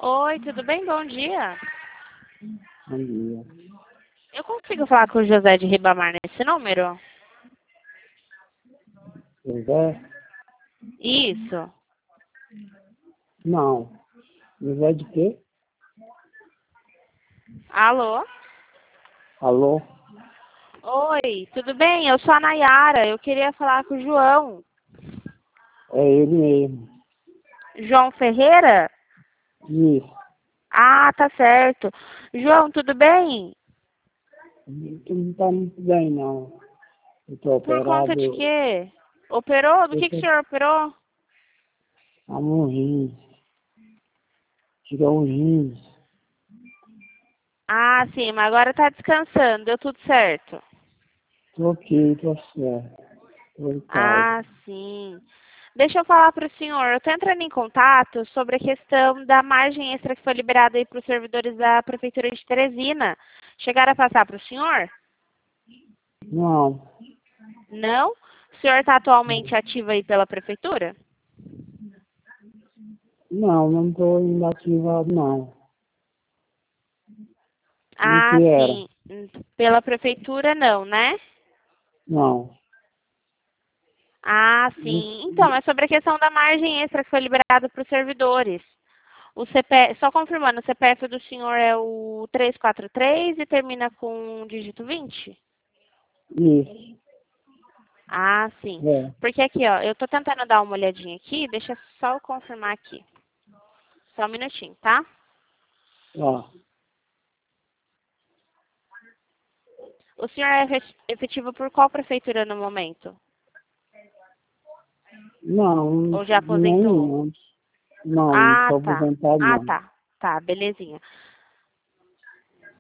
Oi, tudo bem? Bom dia. Bom dia. Eu consigo falar com o José de Ribamar nesse número? José? Isso. Não. José de quê? Alô? Alô? Oi, tudo bem? Eu sou a Nayara. Eu queria falar com o João. É ele mesmo. João Ferreira? Isso. Ah, tá certo. João, tudo bem? Tu não tá muito bem, não. Eu tô Por conta de operado. quê? Operou? Do Eu que o tô senhor operou? a um rins. Tirou um rins. Ah, sim, mas agora tá descansando. Deu tudo certo. Tô aqui, tô certo. Tô em casa. Ah, sim. Deixa eu falar para o senhor. Eu estou entrando em contato sobre a questão da margem extra que foi liberada aí para os servidores da Prefeitura de Teresina. Chegaram a passar para o senhor? Não. Não? O senhor está atualmente ativo aí pela Prefeitura? Não, não tô ainda ativado, não. O Ah, que era? sim. Pela Prefeitura não, né? Não. Ah, sim. Então, é sobre a questão da margem extra que foi liberada para os servidores. O CPF, só confirmando, o CPF do senhor é o 343 e termina com o dígito 20? Isso. Ah, sim. É. Porque aqui, ó, eu tô tentando dar uma olhadinha aqui, deixa só eu confirmar aqui. Só um minutinho, tá? Ó. O senhor é efetivo por qual prefeitura no momento? Não, Ou já aposentou? nenhum. Não, não Ah, sou tá. aposentado, Ah, não. tá. Tá, belezinha.